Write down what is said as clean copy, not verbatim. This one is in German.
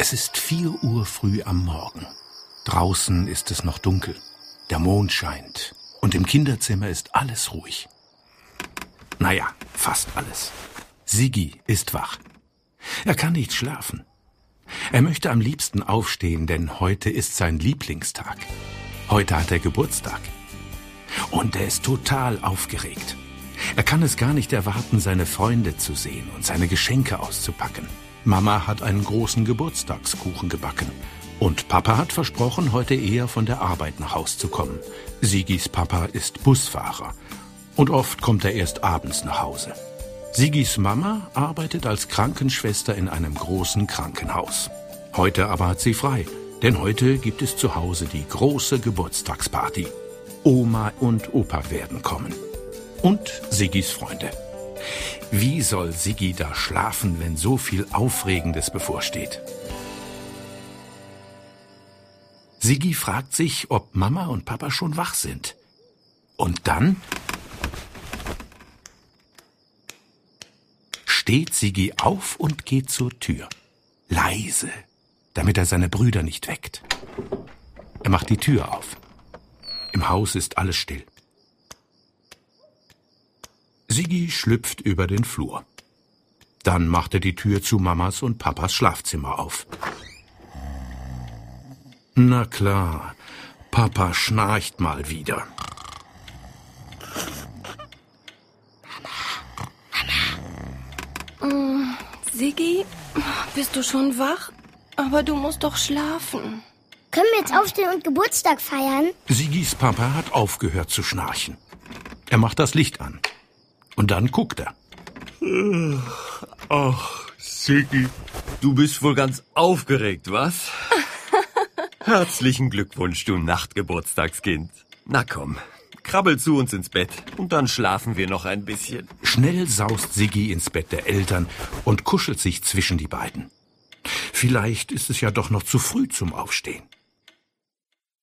Es ist 4 Uhr früh am Morgen. Draußen ist es noch dunkel. Der Mond scheint und im Kinderzimmer ist alles ruhig. Naja, fast alles. Siggi ist wach. Er kann nicht schlafen. Er möchte am liebsten aufstehen, denn heute ist sein Lieblingstag. Heute hat er Geburtstag. Und er ist total aufgeregt. Er kann es gar nicht erwarten, seine Freunde zu sehen und seine Geschenke auszupacken. Mama hat einen großen Geburtstagskuchen gebacken. Und Papa hat versprochen, heute eher von der Arbeit nach Haus zu kommen. Siggis Papa ist Busfahrer. Und oft kommt er erst abends nach Hause. Siggis Mama arbeitet als Krankenschwester in einem großen Krankenhaus. Heute aber hat sie frei, denn heute gibt es zu Hause die große Geburtstagsparty. Oma und Opa werden kommen. Und Siggis Freunde. Wie soll Siggi da schlafen, wenn so viel Aufregendes bevorsteht? Siggi fragt sich, ob Mama und Papa schon wach sind. Und dann steht Siggi auf und geht zur Tür. Leise, damit er seine Brüder nicht weckt. Er macht die Tür auf. Im Haus ist alles still. Siggi schlüpft über den Flur. Dann macht er die Tür zu Mamas und Papas Schlafzimmer auf. Na klar, Papa schnarcht mal wieder. Siggi, bist du schon wach? Aber du musst doch schlafen. Können wir jetzt aufstehen und Geburtstag feiern? Siggis Papa hat aufgehört zu schnarchen. Er macht das Licht an. Und dann guckt er. Ach, Siggi, du bist wohl ganz aufgeregt, was? Herzlichen Glückwunsch, du Nachtgeburtstagskind. Na komm, krabbel zu uns ins Bett und dann schlafen wir noch ein bisschen. Schnell saust Siggi ins Bett der Eltern und kuschelt sich zwischen die beiden. Vielleicht ist es ja doch noch zu früh zum Aufstehen.